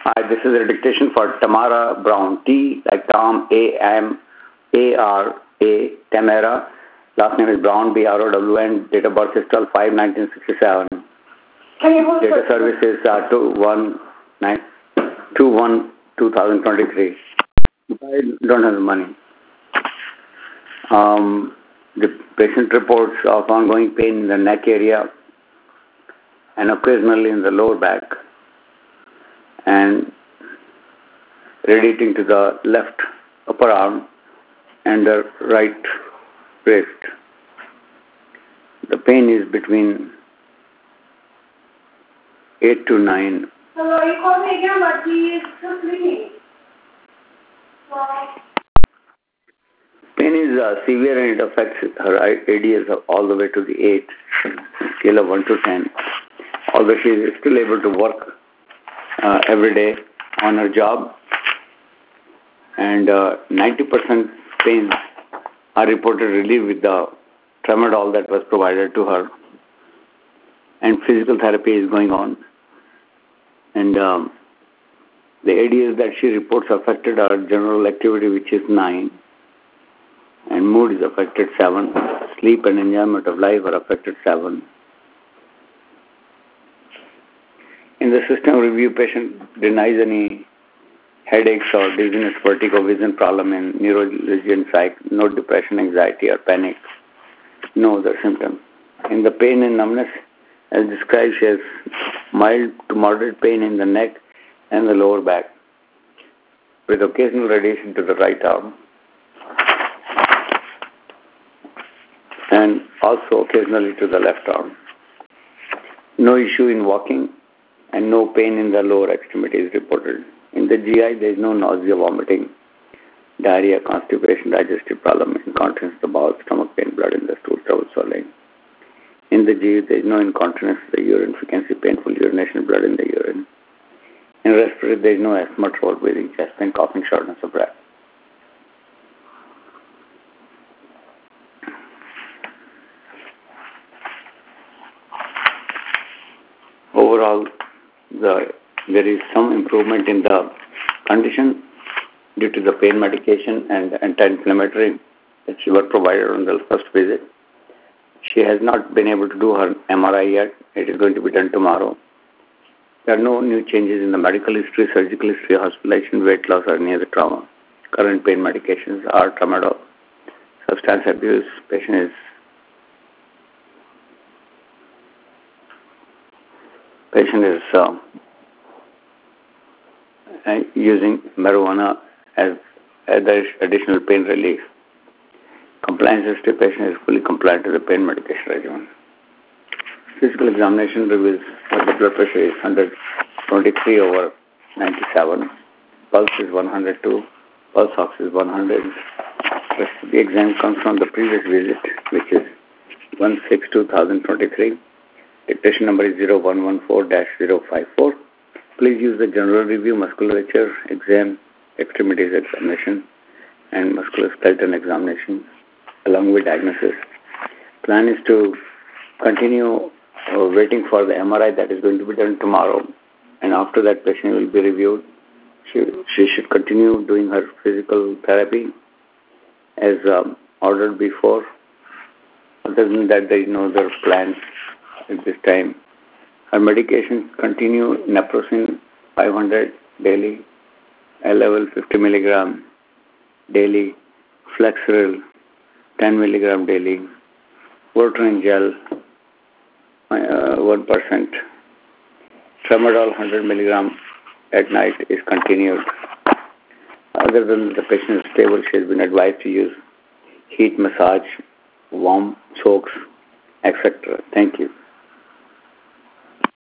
Hi, this is a dictation for Tamara Brown. T like Tom, A-M-A-R-A, Tamara. Last name is Brown, B-R-O-W-N. Date of birth is 12/5/1967. Date of service is 2/1/2023. I don't have the money. The patient reports of ongoing pain in the neck area and occasionally in the lower back, and radiating to the left upper arm and the right wrist. The pain is between 8 to 9. Hello, you called me again, but he is still sleeping. Pain is severe and it affects her ADS all the way to the 8, scale of 1 to 10. Although she is still able to work every day on her job, and 90% pains are reported relieved with the tramadol that was provided to her, and physical therapy is going on. And the ADS that she reports affected her general activity, which is 9, and mood is affected 7, sleep and enjoyment of life are affected 7. In the system review, patient denies any headaches or dizziness, vertigo, vision problem in neurology and psych, no depression, anxiety or panic, no other symptoms. In the pain and numbness, as described, she has mild to moderate pain in the neck and the lower back, with occasional radiation to the right arm, and also occasionally to the left arm. No issue in walking, and no pain in the lower extremities reported. In the GI, there is no nausea, vomiting, diarrhea, constipation, digestive problem, incontinence of the bowel, stomach pain, blood in the stool, trouble swallowing. In the GU, there is no incontinence of the urine, frequency, painful urination, blood in the urine. In respiratory, there is no asthma, trouble breathing, chest pain, coughing, shortness of breath. Overall, there is some improvement in the condition due to the pain medication and anti-inflammatory that she was provided on the first visit. She has not been able to do her MRI yet. It is going to be done tomorrow. There are no new changes in the medical history, surgical history, hospitalization, weight loss, or any other trauma. Current pain medications are tramadol. Substance abuse, patient is using marijuana as additional pain relief. Compliance history, patient is fully compliant to the pain medication regimen. Physical examination reveals that the blood pressure is 123/97, pulse is 102, pulse ox is 100. The exam comes from the previous visit, which is 1/6/2023. Dictation number is 0114-054. Please use the general review, musculature exam, extremities examination, and musculoskeletal examination along with diagnosis. Plan is to continue waiting for the MRI that is going to be done tomorrow, and after that patient will be reviewed. She should continue doing her physical therapy as ordered before. Other than that, there is no other plans at this time. Her medications continue: naproxen 500 daily, L-level 50 milligram daily, Flexeril 10 milligram daily, Votrient gel 1%, tramadol 100 milligram at night is continued. Other than the patient is stable, she has been advised to use heat massage, warm soaks, etc. Thank you.